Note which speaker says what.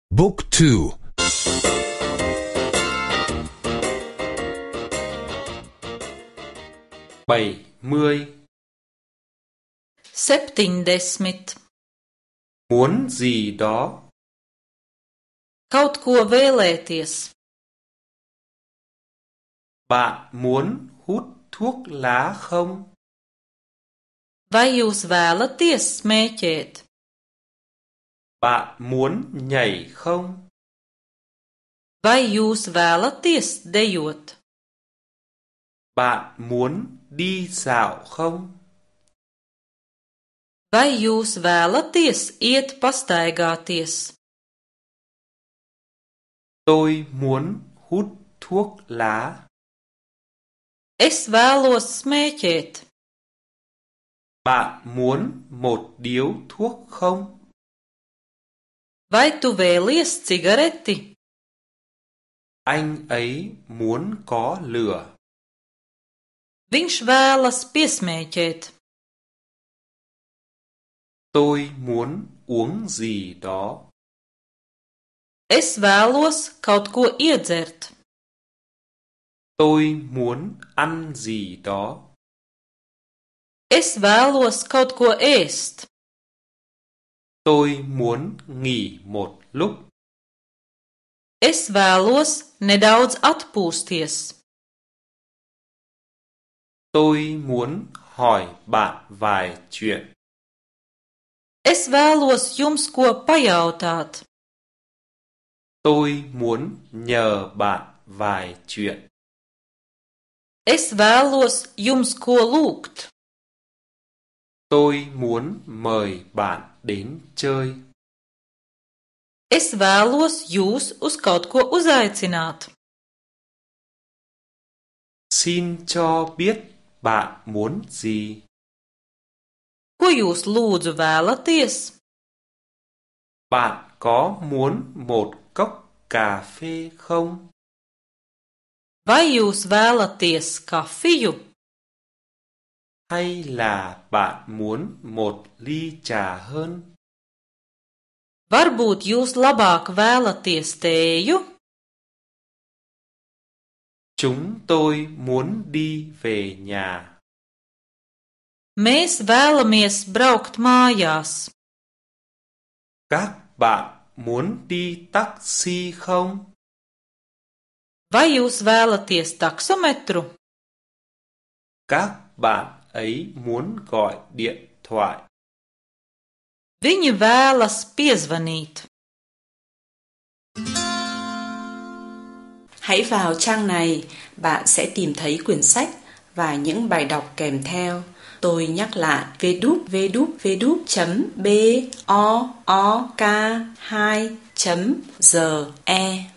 Speaker 1: Book 2.
Speaker 2: 70.
Speaker 3: 70.
Speaker 2: Muốn gì đó.
Speaker 3: Kaut ko vēlēties.
Speaker 2: Bạn muốn hút thuốc lá không?
Speaker 3: Vai jūs vēlaties smēķēt?
Speaker 2: Bạn muốn nhảy không?
Speaker 3: Vai jūs vēlaties dejot?
Speaker 2: Bạn muốn đi dạo không?
Speaker 3: Vai jūs vēlaties iet pastaigāties?
Speaker 2: Tôi muốn hút thuốc lá.
Speaker 3: Es vēlos smēķēt.
Speaker 2: Bạn muốn một điếu thuốc không?
Speaker 3: Vai tu vēlies cigareti?
Speaker 2: Anh ấy muốn có lửa.
Speaker 3: Viņš vēlas piesmēķēt.
Speaker 2: Tôi muốn uống gì đó.
Speaker 3: Es vēlos kaut ko iedzert.
Speaker 2: Tôi muốn ăn gì đó.
Speaker 3: Es vēlos kaut ko ēst.
Speaker 2: Tôi muốn nghỉ một lúc.
Speaker 3: Es vēlos nedaudz atpūsties.
Speaker 2: Tôi muốn hỏi bạn vài chuyện.
Speaker 3: Es vēlos jums ko pajautāt.
Speaker 2: Tôi muốn nhờ bạn vài chuyện.
Speaker 3: Es vēlos jums ko lūgt.
Speaker 2: Tôi muốn mời bạn đến chơi.
Speaker 3: Es vēlos jūs uz kaut ko uzaicināt.
Speaker 2: Xin cho biết bạn muốn gì.
Speaker 3: Ko jūs lūdzu vēlaties?
Speaker 2: Bạn có muốn một cốc cà phê không?
Speaker 3: Vai jūs vēlaties kafiju?
Speaker 2: Hay là bạn muốn một ly trà hơn?
Speaker 3: Varbūt jūs labāk vēlaties tēju?
Speaker 2: Chúng tôi muốn đi về nhà.
Speaker 3: Mēs vēlamies braukt mājās.
Speaker 2: Các bạn muốn đi taxi không?
Speaker 3: Vai jūs vēlaties taksometru?
Speaker 2: Các bạn ấy muốn gọi điện thoại.
Speaker 3: Viņi vēlas piezvanīt.
Speaker 4: Hãy vào trang này, bạn sẽ tìm thấy quyển sách và những bài đọc kèm theo. Tôi nhắc lại www.book2.ge